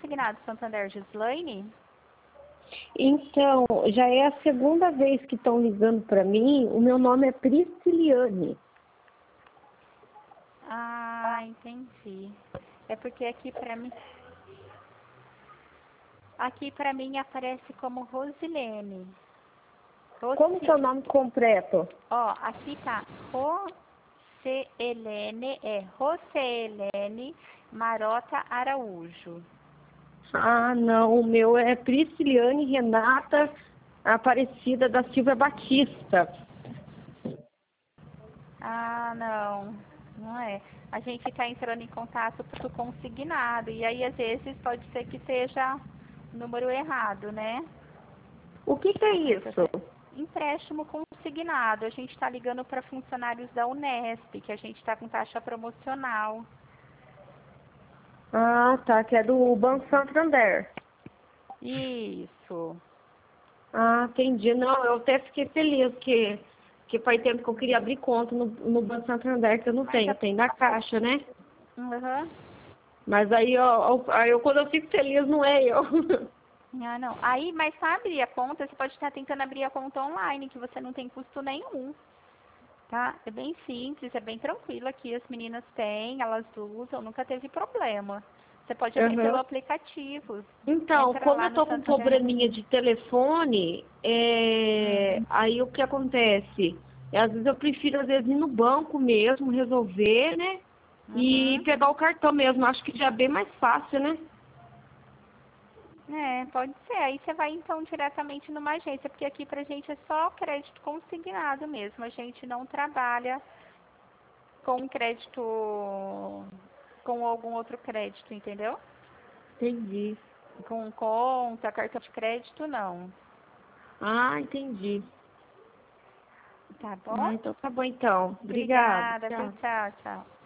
consignado Santander, Gislaine? Então, já é a segunda vez que estão ligando para mim. O meu nome é Prisciliane. Ah, entendi. É porque aqui pra mim aparece como Rosilene. Como que é o nome completo? Ó, aqui tá Rocelene Marota Araújo. Ah, não. O meu é Prisciliane Renata Aparecida da Silva Batista. Ah, não. Não é. A gente tá entrando em contato pro consignado. E aí, às vezes, pode ser que seja o número errado, né? O que é isso? Empréstimo consignado. A gente está ligando para funcionários da Unesp, que a gente está com taxa promocional. Ah, tá. Que é do Banco Santander. Isso. Ah, entendi. Não, eu até fiquei feliz que faz tempo que eu queria abrir conta no Banco Santander, que eu não tenho. Eu tenho na Caixa, né? Uhum. Mas aí, quando eu fico feliz, não é eu. Ah, não. Aí, mas para abrir a conta, você pode estar tentando abrir a conta online, que você não tem custo nenhum. Tá? É bem simples, é bem tranquilo aqui. As meninas têm, elas usam, nunca teve problema. Você pode abrir pelo Uhum. aplicativo. Então, Entra como lá eu no tô com Santander. probleminha de telefone, aí o que acontece? Às vezes eu prefiro, às vezes, ir no banco mesmo, resolver, né? E Uhum. pegar o cartão mesmo. Acho que já é bem mais fácil, né? É, pode ser. Aí você vai então diretamente numa agência, porque aqui pra gente é só crédito consignado mesmo. A gente não trabalha com crédito, com algum outro crédito, entendeu? Entendi. Com conta, cartão de crédito, não. Ah, entendi. Tá Ah, bom? então tá bom então. Obrigada. Obrigada, viu? Tchau. Tchau, tchau.